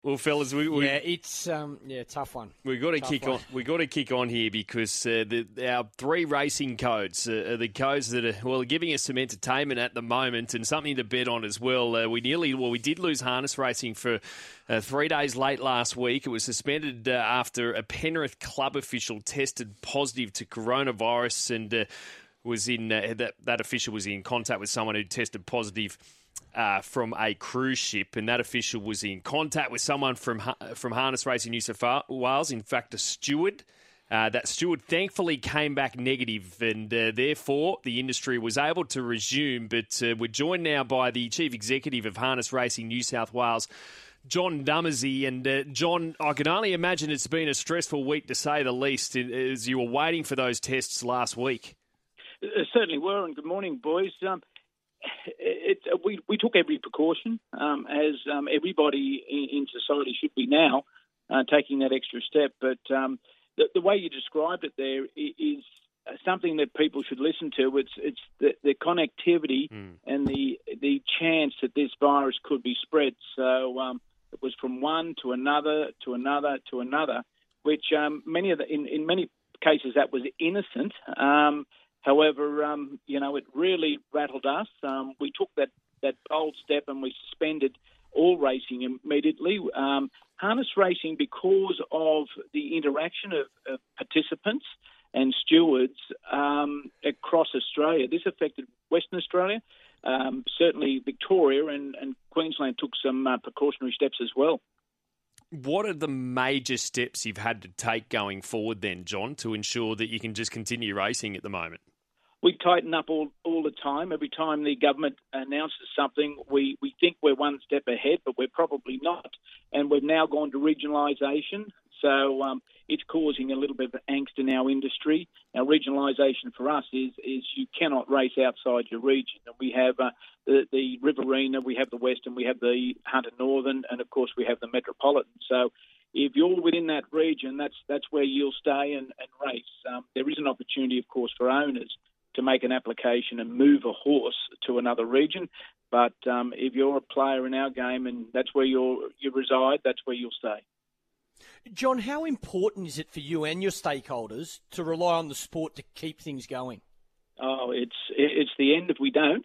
Well, fellas, it's tough one. We've got to kick on. We've got to kick on here because our three racing codes are the codes that are giving us some entertainment at the moment and something to bet on as well. We did lose harness racing for 3 days late last week. It was suspended after a Penrith club official tested positive to coronavirus and was in that official was in contact with someone who tested positive from a cruise ship, and that official was in contact with someone from Harness Racing New South Wales, in fact a steward. That steward thankfully came back negative, and therefore the industry was able to resume, but we're joined now by the Chief Executive of Harness Racing New South Wales, John Dummersey. And John, I can only imagine it's been a stressful week to say the least as you were waiting for those tests last week. Certainly were, and good morning, boys. We took every precaution, as everybody in society should be now, taking that extra step. But the way you described it there is something that people should listen to. It's the connectivity and the chance that this virus could be spread. So it was from one to another to another to another, which in many cases that was innocent. However, it really rattled us. We took that bold step and we suspended all racing immediately. Harness racing, because of the interaction of participants and stewards across Australia. This affected Western Australia, certainly Victoria, and Queensland took some precautionary steps as well. What are the major steps you've had to take going forward then, John, to ensure that you can just continue racing at the moment? We tighten up all the time. Every time the government announces something, we think we're one step ahead, but we're probably not. And we've now gone to regionalisation. So it's causing a little bit of angst in our industry. Now, regionalisation for us is you cannot race outside your region. And we have the Riverina, we have the Western, we have the Hunter Northern, and, of course, we have the Metropolitan. So if you're within that region, that's where you'll stay and race. There is an opportunity, of course, for owners to make an application and move a horse to another region. But if you're a player in our game and that's where you reside, that's where you'll stay. John, how important is it for you and your stakeholders to rely on the sport to keep things going? Oh, it's the end if we don't.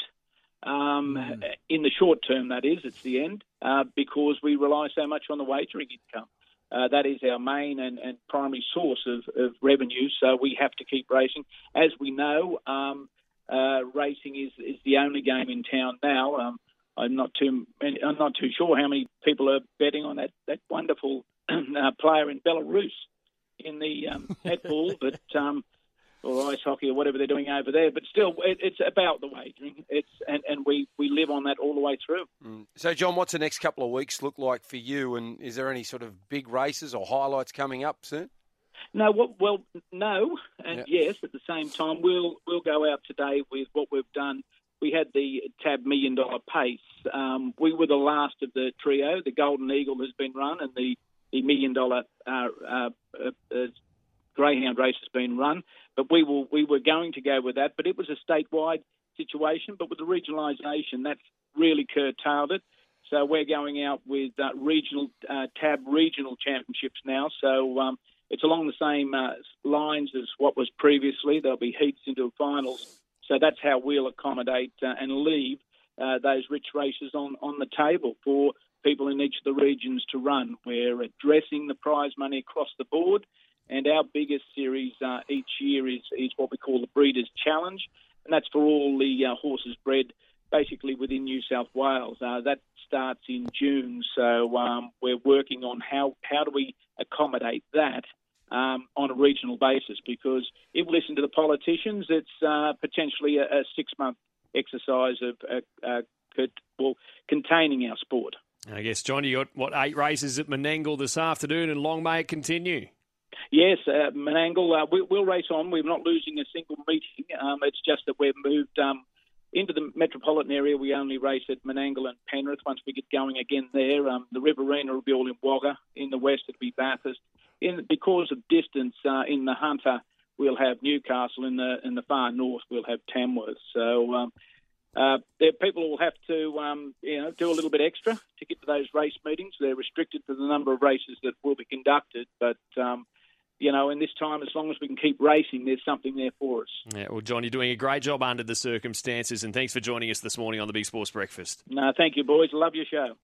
In the short term, that is, it's the end because we rely so much on the wagering income. That is our main and primary source of revenue, so we have to keep racing. As we know, racing is the only game in town now. I'm not too sure how many people are betting on that wonderful player in Belarus in the netball, but or ice hockey or whatever they're doing over there. But still, it's about the wagering. And we live on that all the way through. So, John, what's the next couple of weeks look like for you? And is there any sort of big races or highlights coming up soon? No, no, and yes. At the same time, we'll go out today with what we've done. We had the TAB $1 Million Pace. We were the last of the trio. The Golden Eagle has been run, and the $1 Million Greyhound race has been run. But we were going to go with that, but it was a statewide situation. But with the regionalisation, that's really curtailed it. So we're going out with regional TAB regional championships now. So it's along the same lines as what was previously. There'll be heats into finals. So that's how we'll accommodate and leave those rich races on the table for people in each of the regions to run. We're addressing the prize money across the board. And our biggest series each year is what we call the Breeders' Challenge, and that's for all the horses bred basically within New South Wales. That starts in June, so we're working on how do we accommodate that on a regional basis, because if we listen to the politicians, it's potentially a 6-month exercise of containing our sport. I guess, John, you got, 8 races at Menangle this afternoon, and long may it continue. Yes, Menangle, we'll race on. We're not losing a single meeting. It's just that we've moved into the metropolitan area. We only race at Menangle and Penrith once we get going again there. The Riverina will be all in Wagga. In the west, it'll be Bathurst. Because of distance, in the Hunter, we'll have Newcastle. In the far north, we'll have Tamworth. So people will have to, do a little bit extra to get to those race meetings. They're restricted to the number of races that will be conducted, but in this time, as long as we can keep racing, there's something there for us. Yeah, well, John, you're doing a great job under the circumstances, and thanks for joining us this morning on the Big Sports Breakfast. No, thank you, boys. I love your show.